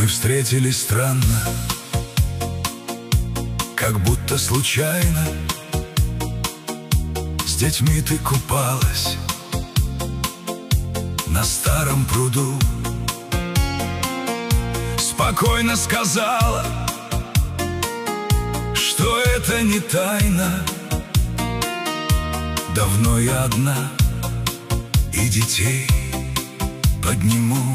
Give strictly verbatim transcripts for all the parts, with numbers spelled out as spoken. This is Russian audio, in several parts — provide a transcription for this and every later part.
Мы встретились странно, как будто случайно. С детьми ты купалась на старом пруду. Спокойно сказала, что это не тайна. Давно я одна, и детей подниму.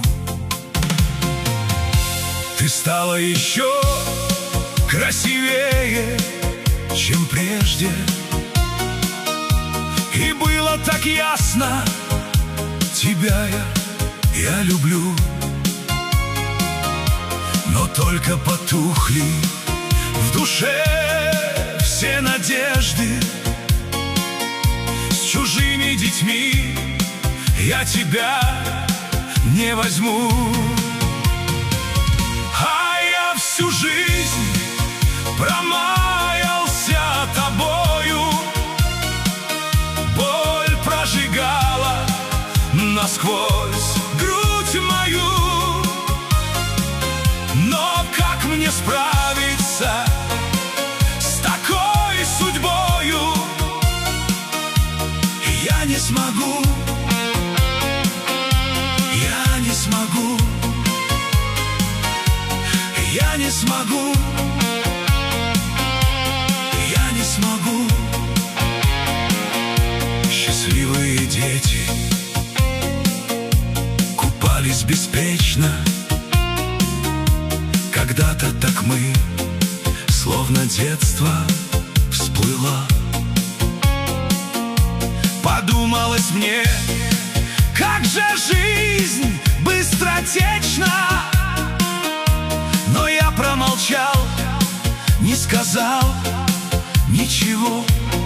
Ты стала еще красивее, чем прежде, и было так ясно: тебя я, я люблю. Но только потухли в душе все надежды. С чужими детьми я тебя не возьму. А я всю жизнь промаялся тобою. Боль прожигала насквозь грудь мою. Но как мне справиться с такой судьбою? Я не смогу, я не смогу, я не смогу, я не смогу. Счастливые дети купались беспечно. Когда-то так мы, словно детство всплыло. Подумалось мне, как же жизнь быстротечна. Но я промолчал, не сказал ничего.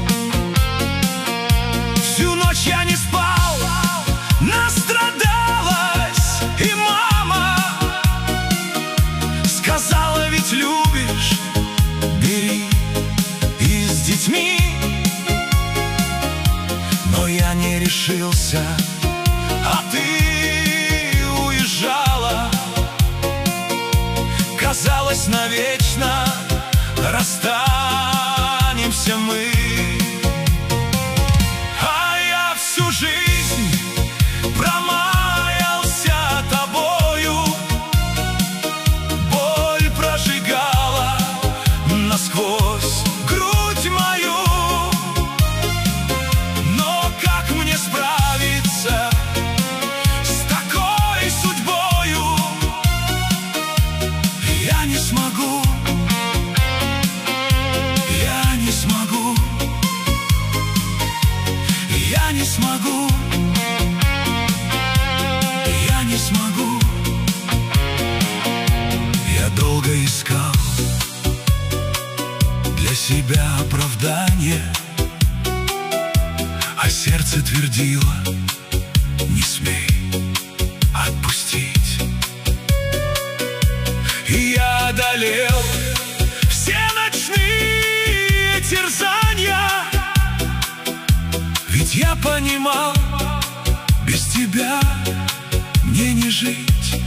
Всю ночь я не спал, настрадалась, и мама сказала: ведь любишь, бери и с детьми. Но я не решился, а ты уезжала. Казалось, навечно расстанемся мы. А я всю жизнь промаялся тобою. Боль прожигала насквозь грудь мою. Но как мне справиться с такой судьбою? Я не смогу, я не смогу, я не смогу, я не смогу. Я долго искал для себя оправдание, а сердце твердило: не смей отпустить. И я одолел все ночные терзания, ведь я понимал, без тебя мне не жить.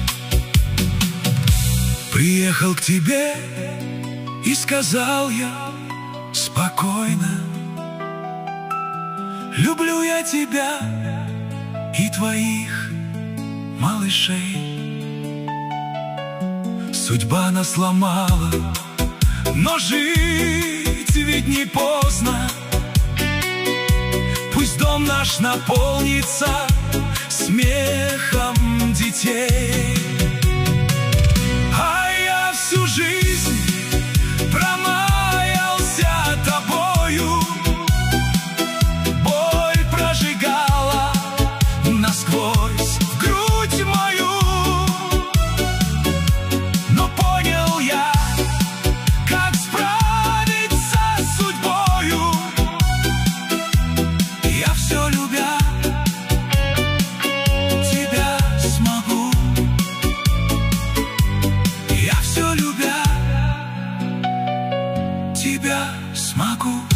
Приехал к тебе и сказал я спокойно: люблю я тебя и твоих малышей. Судьба нас сломала, но жить ведь не поздно. Пусть дом наш наполнится смехом детей. А я всю жизнь промаялся тобою. Боль прожигала насквозь грудь мою. Но понял я, как справиться с судьбою. Я все любя тебя смогу. Я все любя тебя смогу.